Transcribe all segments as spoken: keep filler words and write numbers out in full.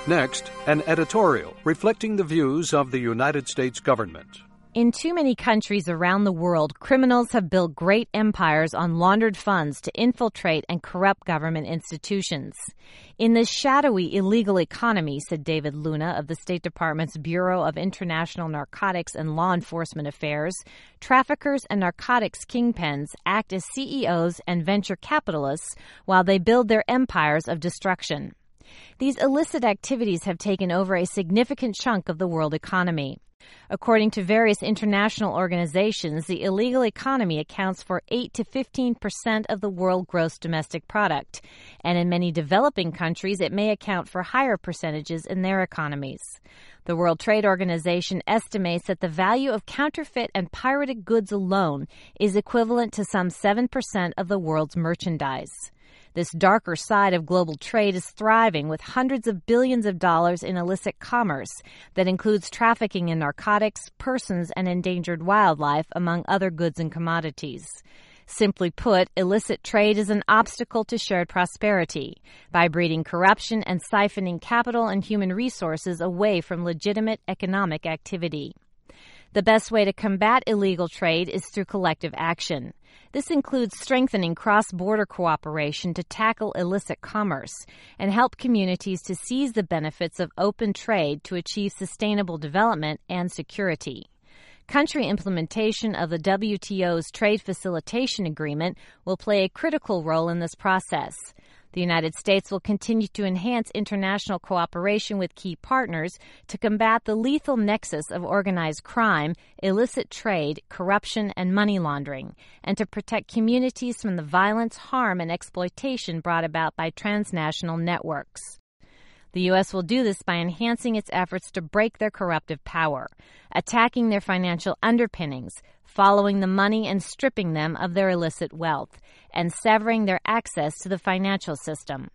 Next, an editorial reflecting the views of the United States government. In too many countries around the world, criminals have built great empires on laundered funds to infiltrate and corrupt government institutions. In this shadowy illegal economy, said David Luna of the State Department's Bureau of International Narcotics and Law Enforcement Affairs, traffickers and narcotics kingpins act as C E Os and venture capitalists while they build their empires of destruction. These illicit activities have taken over a significant chunk of the world economy. According to various international organizations, the illegal economy accounts for eight to fifteen percent of the world gross domestic product, and in many developing countries it may account for higher percentages in their economies. The World Trade Organization estimates that the value of counterfeit and pirated goods alone is equivalent to some seven percent of the world's merchandise. This darker side of global trade is thriving with hundreds of billions of dollars in illicit commerce that includes trafficking in narcotics, persons, and endangered wildlife, among other goods and commodities. Simply put, illicit trade is an obstacle to shared prosperity by breeding corruption and siphoning capital and human resources away from legitimate economic activity. The best way to combat illegal trade is through collective action. This includes strengthening cross-border cooperation to tackle illicit commerce and help communities to seize the benefits of open trade to achieve sustainable development and security. Country implementation of the W T O's Trade Facilitation Agreement will play a critical role in this process. The United States will continue to enhance international cooperation with key partners to combat the lethal nexus of organized crime, illicit trade, corruption, and money laundering, and to protect communities from the violence, harm, and exploitation brought about by transnational networks. The U S will do this by enhancing its efforts to break their corruptive power, attacking their financial underpinnings, following the money and stripping them of their illicit wealth, and severing their access to the financial system.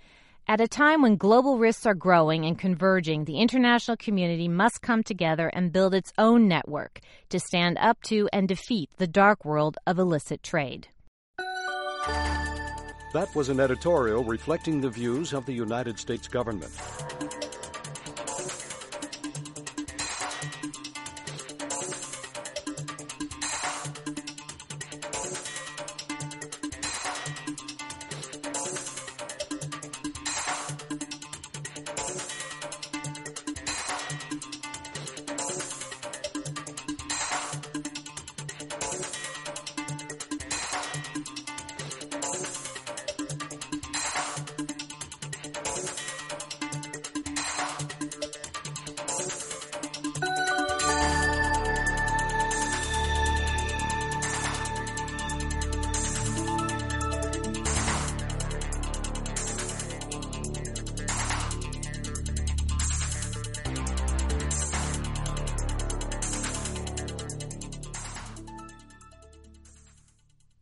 At a time when global risks are growing and converging, the international community must come together and build its own network to stand up to and defeat the dark world of illicit trade. That was an editorial reflecting the views of the United States government.